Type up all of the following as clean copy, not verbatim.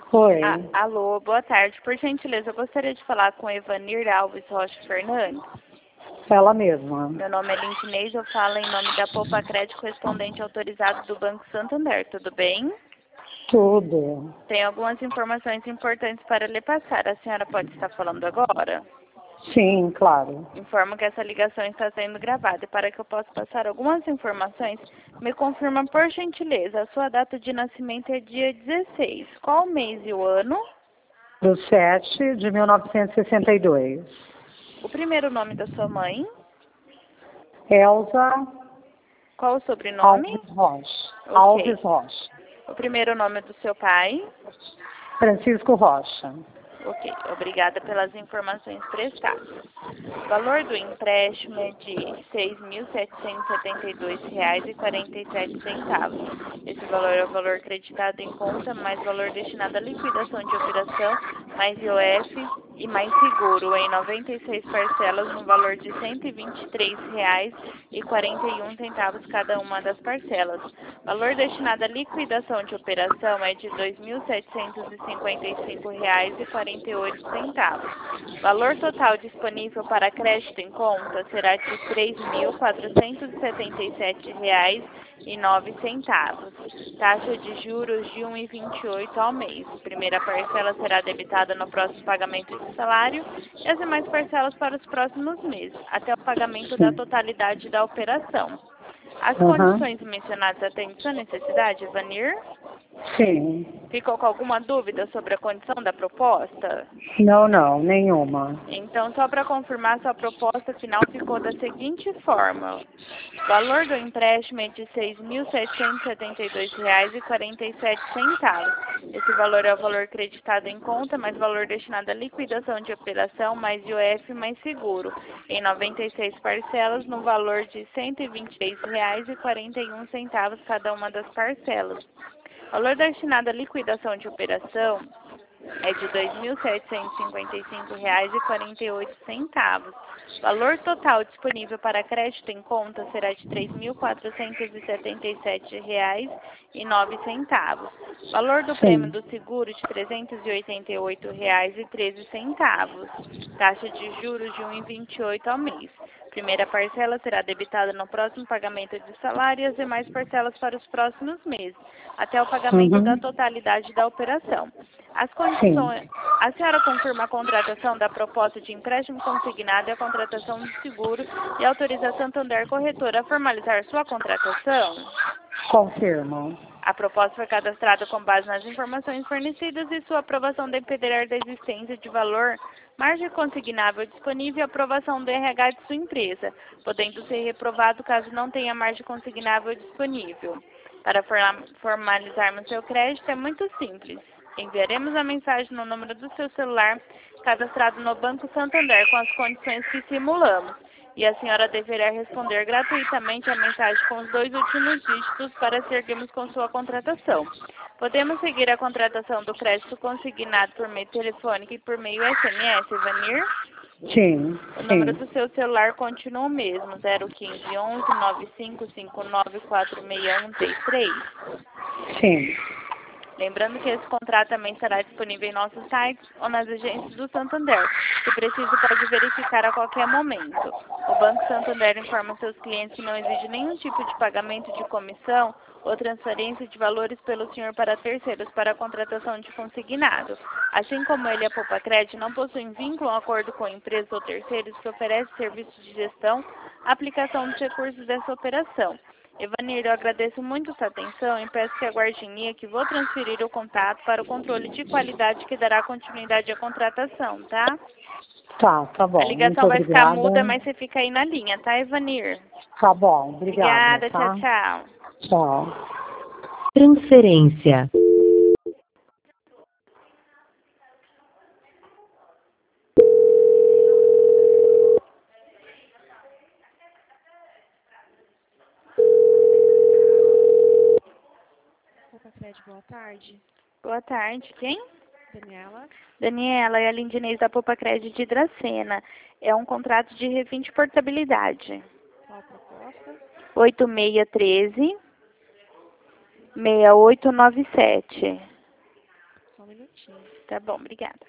Oi, Alô, boa tarde. Por gentileza, eu gostaria de falar com Evanir Alves Rocha Fernandes. ela mesma. Meu nome é Lindinês, eu falo em nome da Poupa Crédito, correspondente autorizado do Banco Santander, tudo bem? Tudo. Tem algumas informações importantes para lhe passar. A senhora pode estar falando agora? Sim, claro. Informo que essa ligação está sendo gravada e para que eu possa passar algumas informações, me confirma por gentileza, a sua data de nascimento é dia 16. Qual o mês e o ano? Do 7 de 1962. O primeiro nome da sua mãe? Elza Qual o sobrenome? Alves Rocha. Ok. Alves Rocha. O primeiro nome do seu pai? Francisco Rocha. Ok. Obrigada pelas informações prestadas. O valor do empréstimo é de R$ 6.772,47. Esse valor é o valor creditado em conta, mais valor destinado à liquidação de operação, mais IOF e mais seguro, em 96 parcelas, no valor de R$ 123,41 cada uma das parcelas. Valor destinado à liquidação de operação é de R$ 2.755,48. Valor total disponível para crédito em conta será de R$ 3.477,09. Taxa de juros de 1,28 ao mês. Primeira parcela será debitada no próximo pagamento de salário e as demais parcelas para os próximos meses, até o pagamento da Sim. totalidade da operação. As Uhum. condições mencionadas atendem sua necessidade, Vanir? Sim. Ficou com alguma dúvida sobre a condição da proposta? Não, nenhuma. Então, só para confirmar, sua proposta final ficou da seguinte forma. O valor do empréstimo é de R$ 6.772,47. Esse valor é o valor creditado em conta, mais valor destinado à liquidação de operação, mais IOF, mais seguro, em 96 parcelas, no valor de R$ 123,41 cada uma das parcelas. O valor destinado à liquidação de operação é de R$ 2.755,48. Valor total disponível para crédito em conta será de R$ 3.477,09. Valor do prêmio Sim. do seguro de R$ 388,13. Taxa de juros de 1,28 ao mês. Primeira parcela será debitada no próximo pagamento de salário e as demais parcelas para os próximos meses, até o pagamento da Uhum. totalidade da operação. As Sim. condições. A senhora confirma a contratação da proposta de empréstimo consignado e a contratação do seguro e autoriza a Santander Corretora a formalizar sua contratação? Confirmo. A proposta foi cadastrada com base nas informações fornecidas e sua aprovação dependerá da existência de valor, margem consignável disponível e aprovação do RH de sua empresa, podendo ser reprovado caso não tenha margem consignável disponível. Para formalizarmos seu crédito é muito simples. Enviaremos a mensagem no número do seu celular cadastrado no Banco Santander com as condições que simulamos. E a senhora deverá responder gratuitamente a mensagem com os 2 últimos dígitos para seguirmos com sua contratação. Podemos seguir a contratação do crédito consignado por meio telefônico e por meio SMS, Vanir? Sim, O número sim. do seu celular continua o mesmo, 015 11 9559 46133. Sim. Lembrando que esse contrato também estará disponível em nossos sites ou nas agências do Santander. Se preciso, pode verificar a qualquer momento. O Banco Santander informa seus clientes que não exige nenhum tipo de pagamento de comissão ou transferência de valores pelo senhor para terceiros para a contratação de consignado. Assim como ele e a Poupa Crédito não possuem vínculo ou acordo com empresas ou terceiros que oferecem serviços de gestão, aplicação dos recursos dessa operação. Evanir, eu agradeço muito sua atenção e peço que aguarde em linha que vou transferir o contato para o controle de qualidade que dará continuidade à contratação, tá? Tá A bom. Muito ligação vai ficar muda, obrigada. mas você fica aí na linha, tá, Evanir? Tá bom, obrigada, Obrigada, tchau, tá? tchau. Tchau. Transferência. Poupa Crédito, boa tarde. Boa tarde, quem? Daniela, Daniela, é a Lindinês da Poupa Crédito de Dracena. É um contrato de refim portabilidade. qual a proposta? 8613 6897. Só um minutinho. Tá bom, obrigada.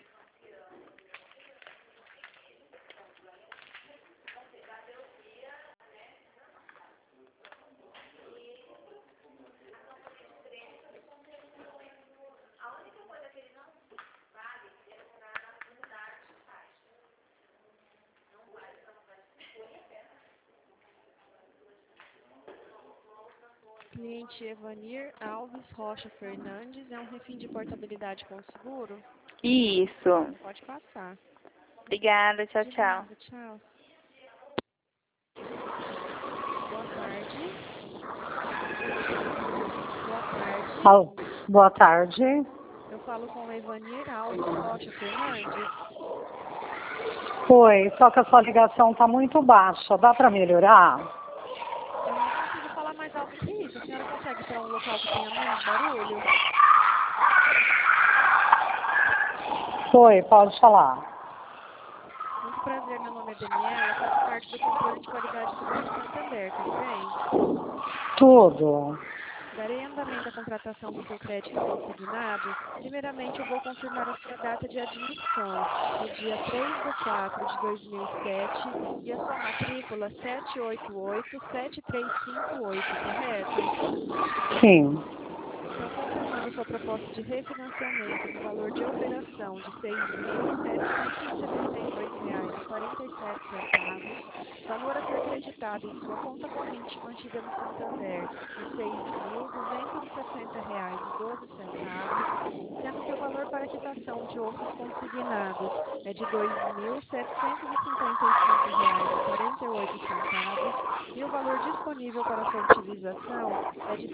Cliente Evanir Alves Rocha Fernandes, é um refim de portabilidade com seguro? Isso. Pode passar. Obrigada, tchau, De tchau. nada, tchau. Boa tarde. Boa tarde. Boa tarde. Eu falo com o Evanir Alves Rocha Fernandes. Oi, só que a sua ligação está muito baixa. Dá para melhorar? Eu não consigo falar mais alto que isso. A senhora consegue ir para um local que tenha menos barulho? Oi, pode falar. Muito prazer, meu nome é Daniela, faço parte do controle de qualidade do Banco Santander, tudo bem? Tudo. Darei andamento à contratação do seu crédito consignado. Primeiramente, eu vou confirmar a sua data de admissão, no dia 3/4/2007, e a sua matrícula 788-7358, correto? Sim. Então, confirmando sua proposta de refinanciamento no valor de operação de R$ 6.778,47, valor a ser creditado em sua conta corrente mantida no Santander de R$ 6.260,12, sendo que o valor para quitação de outros consignados é de R$ 2.755,48 e o valor disponível para sua utilização é de R$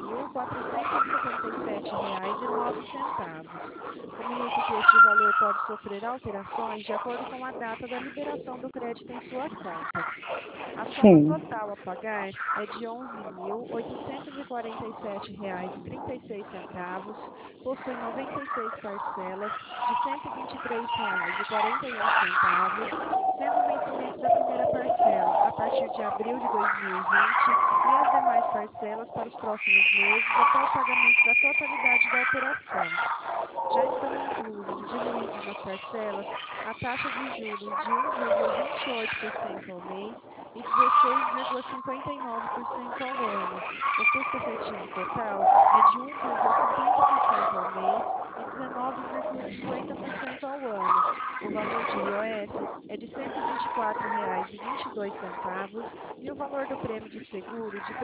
3.477,09. Comunico que este valor pode sofrer alterações de acordo com a data da liberação do crédito em sua conta. A soma Sim. total a pagar é de R$ 11.847,36, possui 96 parcelas de R$ 123,41, sendo o vencimento da primeira parcela a partir de abril de 2020 e as demais parcelas para os próximos meses até o pagamento da totalidade da operação. Já estão inclusos, diluídos nas parcelas, a taxa de juros de 1,28% ao mês e 16,59% ao ano. O custo efetivo total é de 1,50% ao mês e 19,50% ao ano. O valor de IOF é de R$ 124,22 e o valor do prêmio de seguro de R$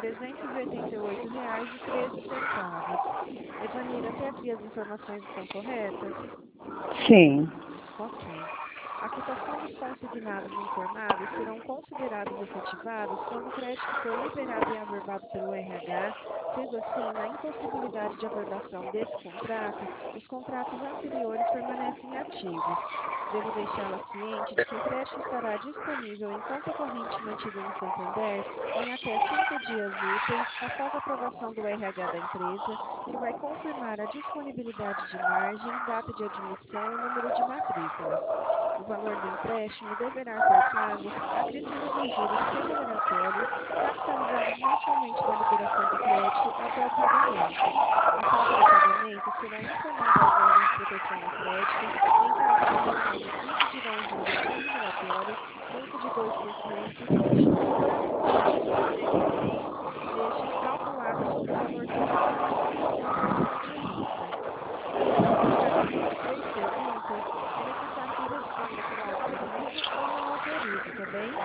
388,13. Evanira, até aqui as informações estão corretas? Sim. Ok. A quitação dos consignados informados serão considerados efetivados quando o crédito for liberado e averbado pelo RH, sendo assim, na impossibilidade de averbação desse contrato, os contratos anteriores permanecem ativos. Devo deixá-la ciente de que o crédito estará disponível em conta corrente mantida no Santander em até 5 dias úteis após a aprovação do RH da empresa, que vai confirmar a disponibilidade de margem, data de admissão e número de matrícula. O valor do empréstimo deverá ser pago acrescido dos juros remuneratórios, capitalizados mensalmente da liberação do crédito até o pagamento. A falta do pagamento será informada aos órgãos de proteção ao crédito. Em caso de retorno, incidirão juros remuneratórios, multa de 2% e valor acumulado de ICMS destes calculado sobre o valor total da informação do cartão de vista. Depois de explicadas essas 3 perguntas, é necessário que responda com autorizo ou não autorizo, tá bem?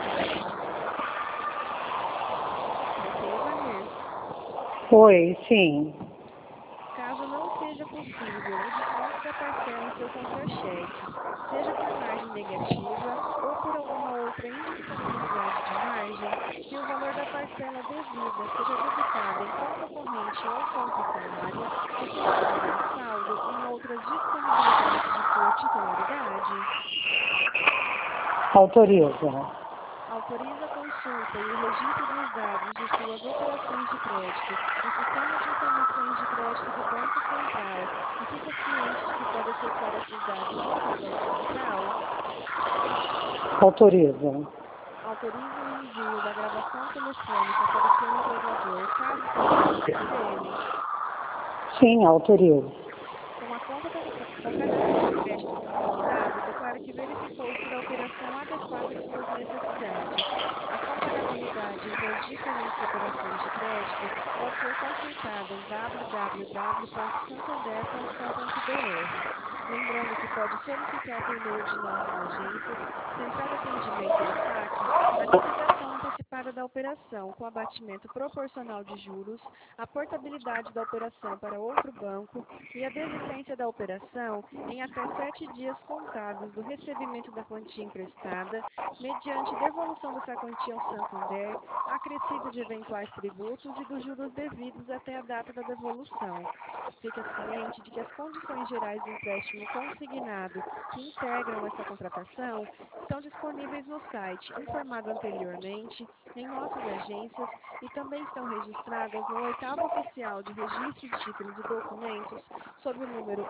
Tá ok, Evanir? Oi, sim. Caso não seja possível o desconto da parcela em seu contra-cheque, seja por margem negativa ou por alguma outra indisponibilidade de margem, que o valor da parcela devida seja debitado em conta corrente ou conta salário e que não haja saldo em outras disponibilidades de sua titularidade. Autoriza. Autoriza a consulta e o registro dos dados de suas operações de crédito no Sistema de Informações de Crédito do Banco Central e fica ciente de que pode acessar esses dados junto ao Banco Central? Autoriza. Autoriza o envio da gravação telefônica para o seu empregador, caso seja requerido por ele? Sim, autoriza. Com a conta telefônica verificou ser a operação adequada às suas necessidades. A comparabilidade entre as diferentes operações de crédito pode ser consultada em www.santander.com.br. Lembrando que pode solicitar por meio de nossas agências, Central de Atendimento ou saque, a licitação antecipada da operação com abatimento proporcional de juros, a portabilidade da operação para outro banco e a desistência da operação em até 7 dias contáveis do recebimento da quantia emprestada, mediante devolução dessa quantia ao Santander, acrescido de eventuais tributos e dos juros devidos até a data da devolução. Fique ciente de que as condições gerais do empréstimo consignado que integram essa contratação estão disponíveis no site informado anteriormente, em nossas agências e também estão registradas no 8º Oficial de Registro de Títulos e Documentos sob o número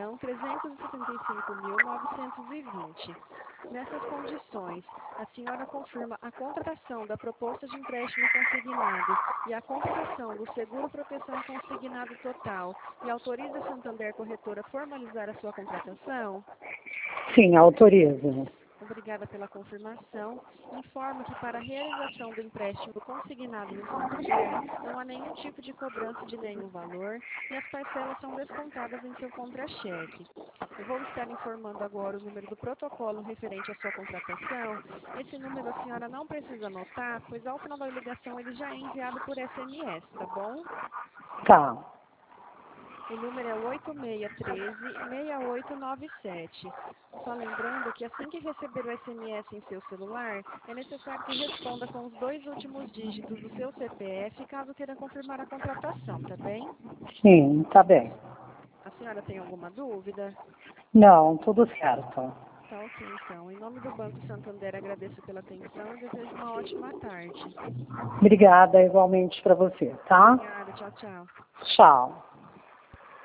1.375.920. Nessas condições, a senhora confirma a contratação da proposta de empréstimo consignado e a contratação do seguro proteção consignado total e autoriza a Santander Corretora a formalizar a sua contratação? Sim, autoriza. Obrigada pela confirmação. Informo que para a realização do empréstimo consignado no Santander não há nenhum tipo de cobrança de nenhum valor e as parcelas são descontadas em seu contra-cheque. Eu vou estar informando agora o número do protocolo referente à sua contratação. Esse número a senhora não precisa anotar, pois ao final da ligação ele já é enviado por SMS, tá bom? Tá. O número é 8613-6897. Só lembrando que assim que receber o SMS em seu celular, é necessário que responda com os 2 últimos dígitos do seu CPF, caso queira confirmar a contratação, tá bem? Sim, tá bem. A senhora tem alguma dúvida? Não, tudo certo. Tá ok, então. Em nome do Banco Santander, agradeço pela atenção e desejo uma ótima tarde. Obrigada igualmente para você, tá? Obrigada, tchau, tchau. Tchau.